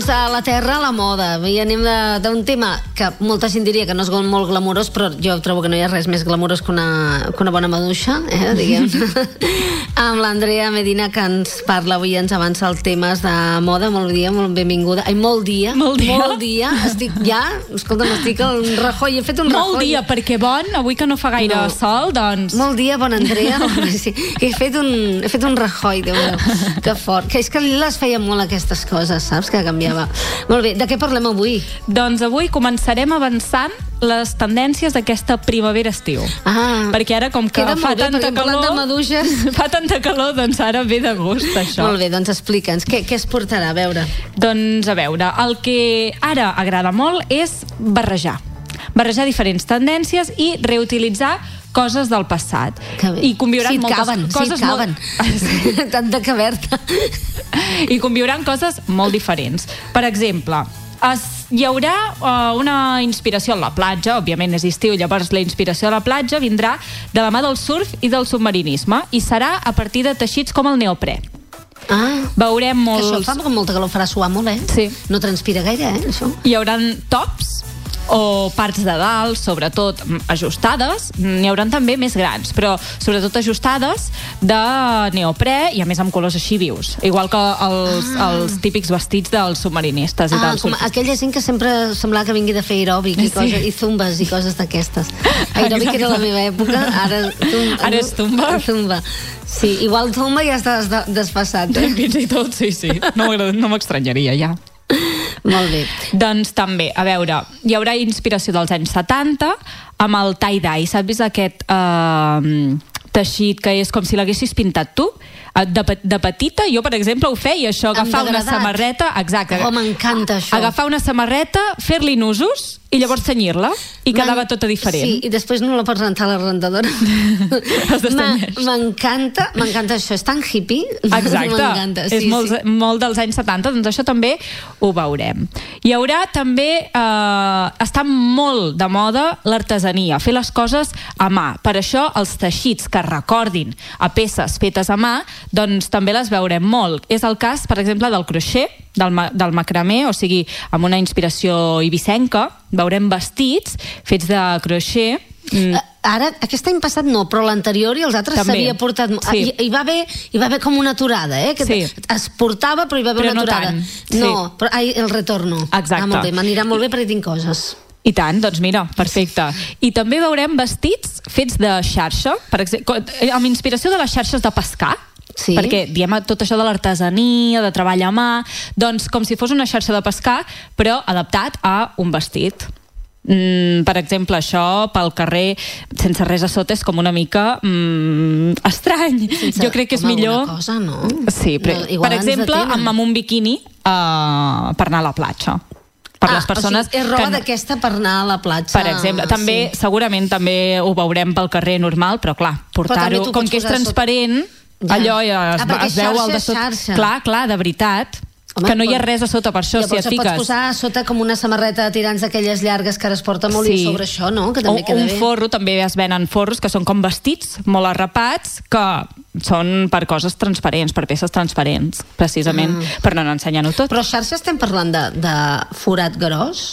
Doncs a la Terra, la moda. I anem d'un tema que molta gent diria que no és molt glamurós, però jo trobo que no hi ha res més glamurós que una bona maduixa, diguem. Amb l'Andrea Medina, que ens parla avui, ens avança els temes de moda. Molt dia, molt benvinguda. Ai, molt dia. Estic ja, escolta'm, estic al Rajoy. He fet un Rajoy. Molt dia, perquè avui que no fa gaire sol, doncs... Molt dia, bona Andrea. Sí, he fet un Rajoy, Déu meu. Que fort. Que és que les feia molt aquestes coses, saps? Que canviava. Molt bé, de què parlem avui? Doncs avui començarem avançant les tendències d'aquesta primavera-estiu. Perquè ara, com que fa tanta calor, doncs ara ve de gust, això. Molt bé, doncs explica'ns. Què es portarà, a veure? Doncs, a veure, el que ara agrada molt és barrejar diferents tendències i reutilitzar coses del passat. I conviuran coses tant de caberta. I conviuran coses molt diferents. Per exemple, hi haurà una inspiració a la platja, òbviament és estiu, llavors la inspiració a la platja vindrà de la mà del surf i del submarinisme i serà a partir de teixits com el neoprè. Veurem molts... Això fa molta calor, farà suar molt, Sí. No transpira gaire, això. Hi haurà tops o parts de dalt, sobretot ajustades, n'hi hauran també més grans, però sobretot ajustades de neoprè i a més amb colors així vius, igual que els típics vestits dels submarinistes i dels com aquella gent que sempre semblava que vingui de fer aeròbic i zumbes i coses d'aquestes. Aeròbic era la meva època, ara és zumba. Sí, igual zumba ja estàs desfassat. Fins i tot, sí. No m'estranyaria ja. Molt bé. Doncs també, a veure, hi haurà inspiració dels anys 70 amb el tie-dye. Saps aquest teixit que és com si l'haguessis pintat tu? De petita, jo, per exemple, ho feia, això, agafar una samarreta... Exacte. M'encanta això. Agafar una samarreta, fer-li nusos i llavors tenyir-la i quedava tota diferent. Sí, i després no la pots rentar a la rentadora. M'encanta això. És tan hippie. Exacte. És molt dels anys 70, doncs això també ho veurem. Hi haurà també... està molt de moda l'artesania, fer les coses a mà. Per això els teixits que recordin a peces fetes a mà, doncs també les veurem molt. És el cas, per exemple, del crochet, del macramé, o sigui, amb una inspiració eivissenca, veurem vestits fets de crochet. Ara, aquest any passat no, però l'anterior i els altres s'havia portat... Sí. Hi va haver com una aturada, Sí. Es portava, però hi va haver una aturada. No, però el retorno. Exacte. M'anirà molt bé perquè tinc coses. I tant, doncs mira, perfecte. I també veurem vestits fets de xarxa, per exemple, amb inspiració de les xarxes de pescar, perquè diem tot això de l'artesania, de treball a mà, doncs com si fos una xarxa de pescar, però adaptat a un vestit. Per exemple, això pel carrer sense res a sota és com una mica estrany. Jo crec que és millor... Cosa, no? Sí, per exemple, amb un biquini per anar a la platja. Per les persones... O sigui, és roba d'aquesta per anar a la platja. Per exemple, també, segurament també ho veurem pel carrer normal, però clar, portar-ho, com que és transparent, allò es veu al de sota. Clar, de veritat. Que no hi ha res a sota, per això, si et fiques... Pots posar a sota com una samarreta de tirants d'aquelles llargues que ara es porta molt i sobre això, no? Que també queda bé. Un forro, també es venen forros que són com vestits, molt arrapats, que són per coses transparents, per peces transparents, precisament, per no ensenyar-ho tot. Però xarxa estem parlant de forat gros?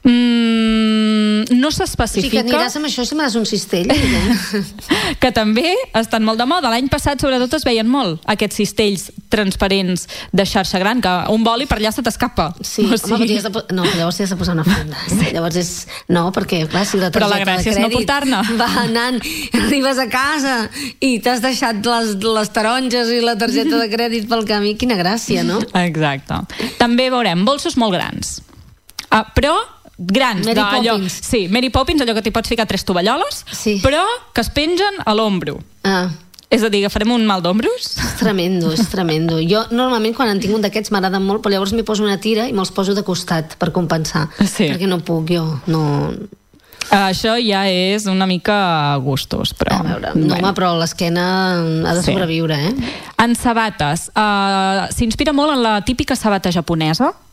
No s'especifica. O sigui que aniràs amb això i semblaràs un cistell. Que també estan molt de moda. L'any passat, sobretot, es veien molt aquests cistells transparents de xarxa gran, que un boli per allà se t'escapa. Sí, home, no, llavors t'hi has de posar una funda. Llavors és... No, perquè, clar, si la targeta de crèdit... Però la gràcia és no portar-ne. Va anant, arribes a casa i t'has deixat les taronges i la targeta de crèdit pel camí. Quina gràcia, no? Exacte. També veurem bolsos molt grans. Però grans. Mary Poppins. Sí, Mary Poppins, allò que t'hi pots ficar 3 tovalloles, però que es pengen a l'ombro. És a dir, agafarem un mal d'ombros? És tremendo. Jo normalment quan en tinc un d'aquests m'agraden molt, però llavors m'hi poso una tira i me'ls poso de costat per compensar. Perquè no puc, jo no... Això ja és una mica gustos, però... A veure, però l'esquena ha de sobreviure, En sabates, s'inspira molt en la típica sabata japonesa,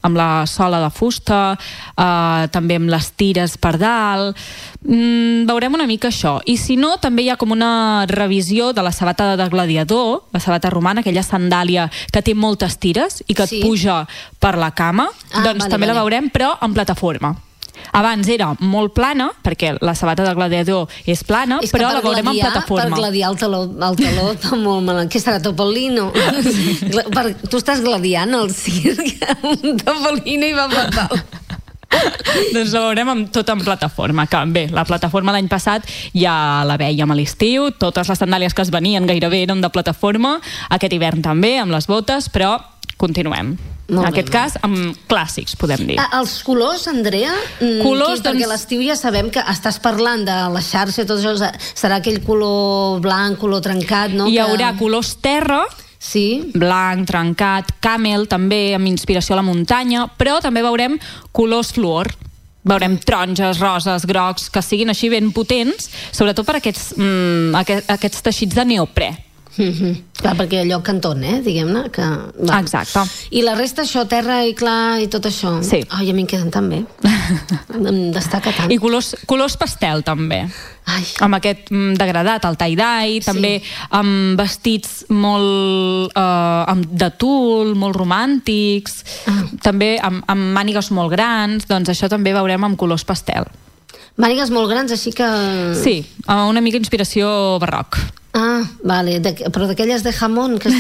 amb la sola de fusta, també amb les tires per dalt. Veurem una mica això. I si no, també hi ha com una revisió de la sabata de gladiador, la sabata romana, aquella sandàlia que té moltes tires i que et puja per la cama, doncs també la veurem, però en plataforma. Abans era molt plana, perquè la sabata de gladiador és plana, però la veurem en plataforma. Per gladiar el taló està molt malament. Què serà, Topolino? Tu estàs gladiant al circ amb un Topolino i va fatal. Doncs la veurem tot en plataforma, que bé, la plataforma l'any passat ja la vèiem a l'estiu, totes les sandàlies que es venien gairebé eren de plataforma, aquest hivern també, amb les botes, però continuem. En aquest cas, amb clàssics, podem dir. Els colors, Andrea? Colors, perquè a l'estiu ja sabem que estàs parlant de la xarxa i tot això, serà aquell color blanc, color trencat, no? Hi haurà colors terra, blanc, trencat, camel, també amb inspiració a la muntanya, però també veurem colors fluor. Veurem taronges, roses, grocs, que siguin així ben potents, sobretot per aquests teixits de neoprè. Clar, perquè allò cantón, diguem-ne que... Exacte. I la resta, això, terra i clar i tot això. Sí. Ai, a mi em queden tan bé. Em destaca tant. I colors pastel, també. Ai. Amb aquest degradat, el tie-dye, també amb vestits molt de tul, molt romàntics, també amb mànigues molt grans, doncs això també veurem amb colors pastel. Mànigues molt grans, així que... Sí, una mica inspiració barroc. Ah, vale, però d'aquelles de jamón que es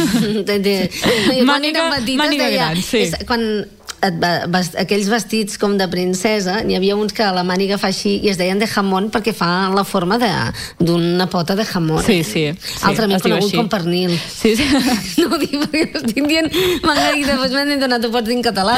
diu màniga gran, sí. Quan aquells vestits com de princesa, n'hi havia uns que la màniga fa així i es deien de jamón perquè fa la forma d'una pota de jamón. Sí. Altrament conegut com pernil. Sí. No ho dic perquè estic dient manga i després m'han donat, ho pots dir en català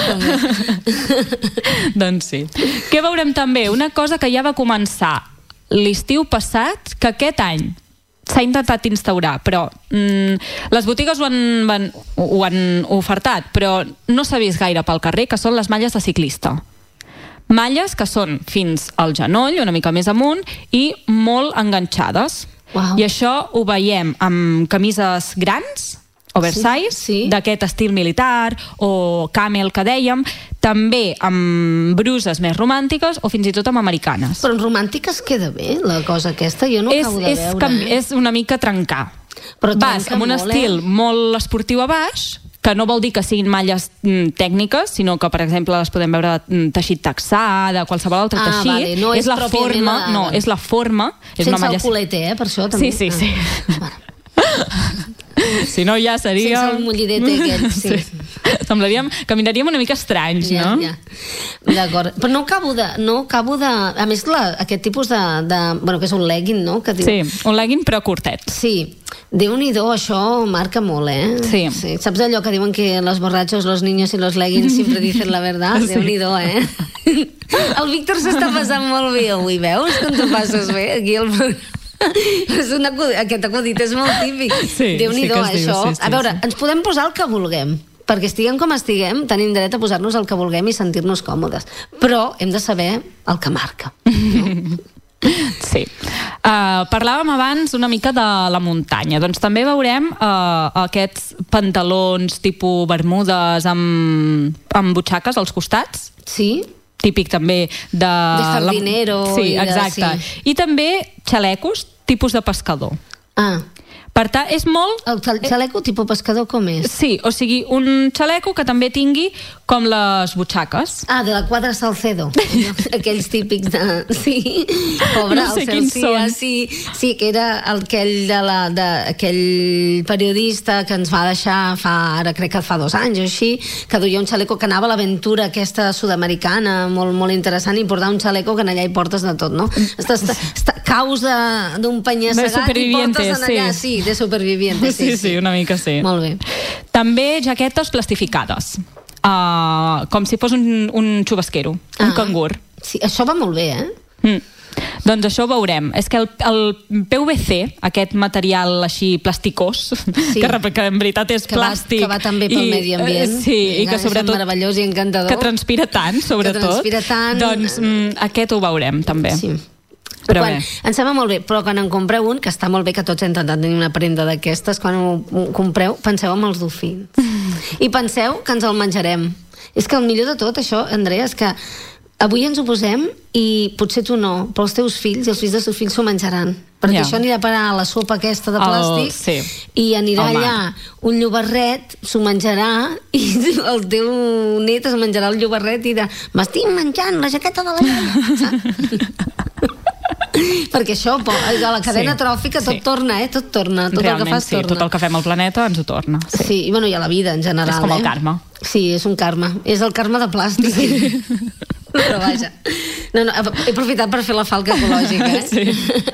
també. Doncs sí. Què veurem també? Una cosa que ja va començar l'estiu passat, que aquest any s'ha intentat instaurar, però les botigues ho han ofertat, però no s'ha vist gaire pel carrer, que són les malles de ciclista. Malles que són fins al genoll, una mica més amunt, i molt enganxades. Wow. I això ho veiem amb camises grans, oversize, d'aquest estil militar, o camel que dèiem, també amb bruses més romàntiques o fins i tot amb americanes. Però en romàntiques queda bé, la cosa aquesta? Jo no acabo de veure. És una mica trencar. Però vas amb un estil molt esportiu a baix, que no vol dir que siguin malles tècniques, sinó que, per exemple, les podem veure de teixit texà, de qualsevol altre teixit. Vale. No és la forma, no, és la forma. Sense el culeter, per això també. Sí. Si no ja seria... Sense el mullidet aquell, sí. Caminaríem una mica estranys, no? Ja. D'acord. Però no acabo de... A més, aquest tipus de... Bueno, que és un legging, no? Sí, un legging però curtet. Sí. Déu-n'hi-do, això marca molt, Sí. Saps allò que diuen que los borrachos, los niños y los leggings siempre dicen la verdad? Sí. Déu-n'hi-do, El Víctor s'està passant molt bé avui, veus? Com t'ho passes bé aquí al programa. Aquest acudit és molt típic. Déu-n'hi-do, això. A veure, ens podem posar el que vulguem, perquè estiguem com estiguem, tenim dret a posar-nos el que vulguem i sentir-nos còmodes, però hem de saber el que marca, no? Sí. Parlàvem abans una mica de la muntanya, doncs també veurem aquests pantalons tipus bermudes amb butxaques als costats. Sí. Típic també de jardinero. Sí, exacte. I també xalecos tipus de pescador. Per tant, és molt... El xaleco tipus pescador com és? Sí, o sigui, un xaleco que també tingui com les butxaques. De la Quadra Salcedo. Aquells típics de... Sí, pobre, no sé quins són. Sí, que era aquell periodista que ens va deixar ara crec que fa 2 anys o així, que duia un xaleco que anava a l'aventura aquesta sud-americana, molt, molt interessant, i portar un xaleco que en allà hi portes de tot, no? Caus d'un penya-segat i portes en allà, sí, de superviviente. Sí, una mica sí. Molt bé. També jaquetes plastificades, com si fos un xubasquero, un cangur. Sí, això va molt bé, Doncs això ho veurem. És que el PVC, aquest material així plasticós, que en veritat és plàstic... Que va també pel medi ambient. Sí, i que sobretot... meravellós i encantador. Que transpira tant, sobretot. Doncs aquest ho veurem, també. Sí. Però em sembla molt bé, però quan en compreu un, que està molt bé que tots hem intentat tenir una prenda d'aquestes, quan ho compreu, penseu en els dofins. I penseu que ens el menjarem. És que el millor de tot, això, Andrea, és que avui ens ho posem i potser tu no, però els teus fills i els fills dels teus fills s'ho menjaran. Perquè això anirà a parar a la sopa aquesta de plàstic i anirà allà un llobarret, s'ho menjarà i el teu net es menjarà el llobarret i dirà, m'estic menjant la jaqueta de la iaia. Perquè això, a la cadena tròfica tot torna, tot torna. Tot realment, el que fas torna. Tot el que fem al planeta ens ho torna. Sí, i bueno, i a la vida en general. És com el karma. Sí, és un karma. És el karma de plàstic. Sí. Però vaja. No, he aprofitat per fer la falca ecològica, Sí.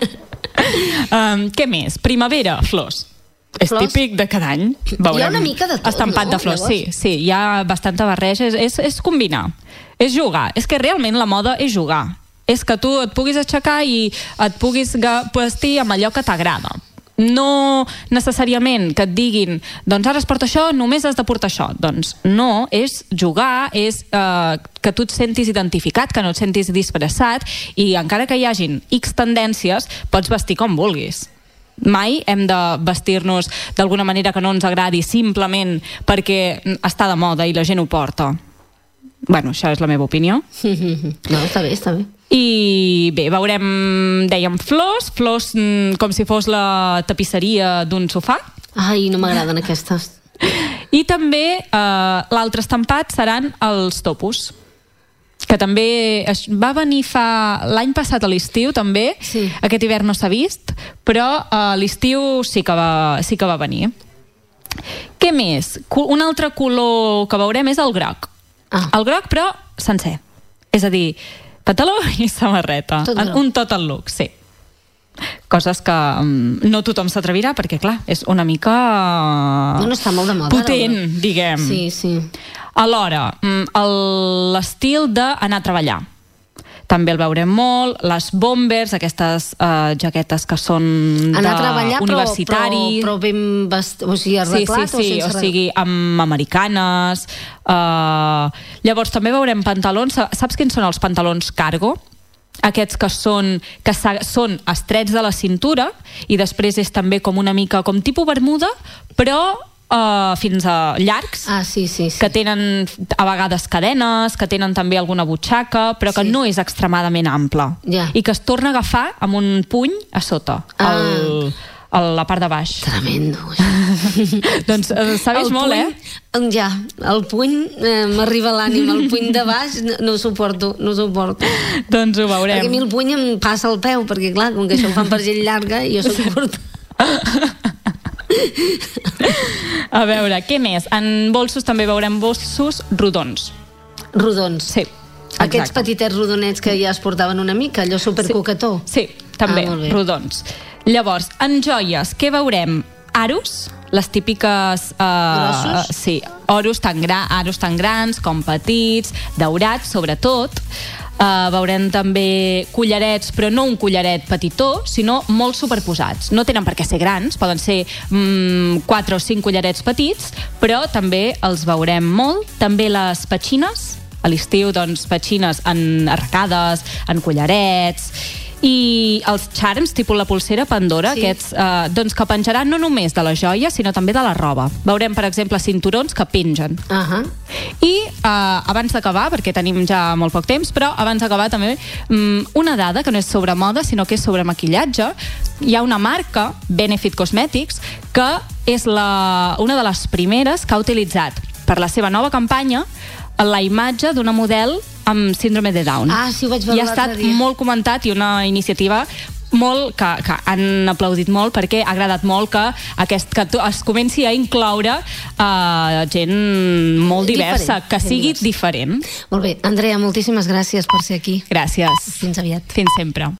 Què més? Primavera, flors. És típic de cada any. Hi ha una mica de tot, estampat de flors, sí, hi ha bastanta barreja. És combinar, és jugar. És que realment la moda és jugar. És que tu et puguis aixecar i et puguis vestir amb allò que t'agrada. No necessàriament que et diguin doncs ara es porta això, només has de portar això. Doncs no, és jugar, és que tu et sentis identificat, que no et sentis disfressat, i encara que hi hagin X tendències, pots vestir com vulguis. Mai hem de vestir-nos d'alguna manera que no ens agradi simplement perquè està de moda i la gent ho porta. Bueno, això és la meva opinió. No, està bé, està bé. I bé, veurem, dèiem, flors com si fos la tapisseria d'un sofà. Ai, no m'agraden aquestes. I també l'altre estampat seran els topos, que també va venir l'any passat a l'estiu també, aquest hivern no s'ha vist, però a l'estiu sí que va venir. Què més? Un altre color que veurem és el groc. El groc, però sencer. És a dir, pantaló i samarreta. Un total look, sí. Coses que no tothom s'atrevirà perquè, clar, és una mica està molt de moda, potent, diguem. Sí. Alhora, l'estil d'anar a treballar. També el veurem molt, les bombers, aquestes jaquetes que són d'universitari. Però ben vestit, o sigui, arreglat o sense arreglat? O sigui, amb americanes. Llavors també veurem pantalons, saps quins són els pantalons cargo? Aquests que són estrets de la cintura i després és també com una mica com tipus bermuda, però fins a llargs, que tenen a vegades cadenes, que tenen també alguna butxaca, però que no és extremadament ample i que es torna a agafar amb un puny a sota, a la part de baix. Tremendo. Doncs s'ha vist molt, Ja, el puny m'arriba a l'ànima, el puny de baix no ho suporto. Doncs ho veurem. Perquè a mi el puny em passa al peu, perquè clar, com que això ho fan per gent llarga i jo soc curta. A veure, què més? En bolsos també veurem bolsos rodons. Rodons? Sí. Aquests petitets rodonets que ja es portaven una mica, allò supercoquetó? Sí, també, rodons. Llavors, en joies, què veurem? Aros, les típiques grossos? Sí, aros tan grans com petits, daurats sobretot. Veurem també collarets, però no un collaret petitó, sinó molt superposats. No tenen per què ser grans, poden ser 4 o 5 collarets petits, però també els veurem molt. També les petxines, a l'estiu, doncs, petxines arracades, en collarets, i els charms, tipus la pulsera Pandora, aquests doncs que penjaran no només de la joia, sinó també de la roba. Veurem, per exemple, cinturons que pengen. I abans d'acabar, perquè tenim ja molt poc temps, però abans d'acabar també una dada que no és sobre moda, sinó que és sobre maquillatge. Hi ha una marca, Benefit Cosmetics, que és una de les primeres que ha utilitzat per la seva nova campanya la imatge d'una model amb síndrome de Down. Sí, ho vaig veure l'altre dia. I ha estat molt comentat i una iniciativa que han aplaudit molt perquè ha agradat molt que es comenci a incloure gent molt diversa, que sigui diferent. Molt bé, Andrea, moltíssimes gràcies per ser aquí. Gràcies. Fins aviat. Fins sempre.